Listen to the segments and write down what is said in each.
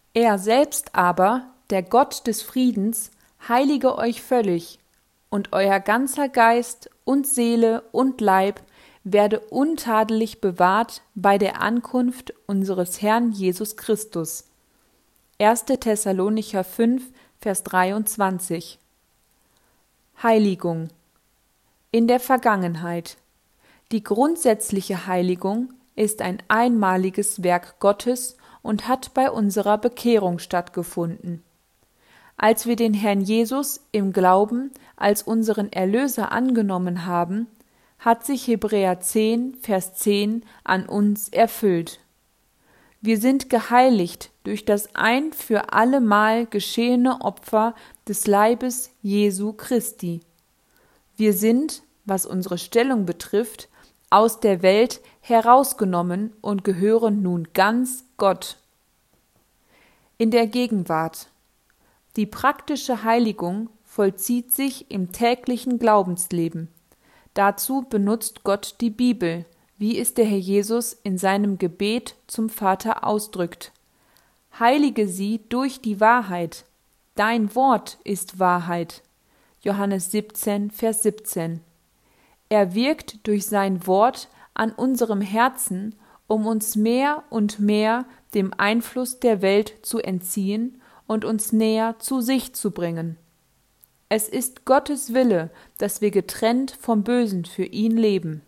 Er selbst aber, der Gott des Friedens, heilige euch völlig, und euer ganzer Geist und Seele und Leib werde untadelig bewahrt bei der Ankunft unseres Herrn Jesus Christus. 1. Thessalonicher 5, Vers 23. Heiligung in der Vergangenheit. Die grundsätzliche Heiligung ist ein einmaliges Werk Gottes und hat bei unserer Bekehrung stattgefunden. Als wir den Herrn Jesus im Glauben als unseren Erlöser angenommen haben, hat sich Hebräer 10, Vers 10 an uns erfüllt. Wir sind geheiligt durch das ein für allemal geschehene Opfer des Leibes Jesu Christi. Wir sind, was unsere Stellung betrifft, aus der Welt herausgenommen und gehören nun ganz Gott. In der Gegenwart. Die praktische Heiligung vollzieht sich im täglichen Glaubensleben. Dazu benutzt Gott die Bibel, wie es der Herr Jesus in seinem Gebet zum Vater ausdrückt. Heilige sie durch die Wahrheit. Dein Wort ist Wahrheit. Johannes 17, Vers 17. Er wirkt durch sein Wort an unserem Herzen, um uns mehr und mehr dem Einfluss der Welt zu entziehen und uns näher zu sich zu bringen. Es ist Gottes Wille, dass wir getrennt vom Bösen für ihn leben.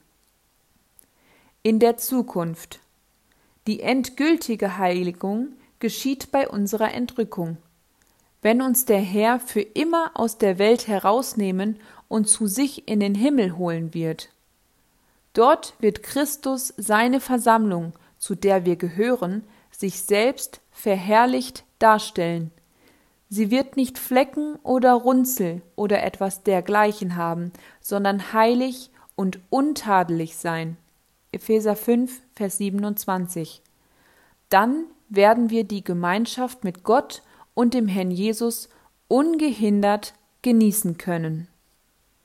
In der Zukunft. Die endgültige Heiligung geschieht bei unserer Entrückung. Wenn uns der Herr für immer aus der Welt herausnehmen und zu sich in den Himmel holen wird. Dort wird Christus seine Versammlung, zu der wir gehören, sich selbst verherrlicht darstellen. Sie wird nicht Flecken oder Runzel oder etwas dergleichen haben, sondern heilig und untadelig sein. Epheser 5, Vers 27. Dann werden wir die Gemeinschaft mit Gott und dem Herrn Jesus ungehindert genießen können.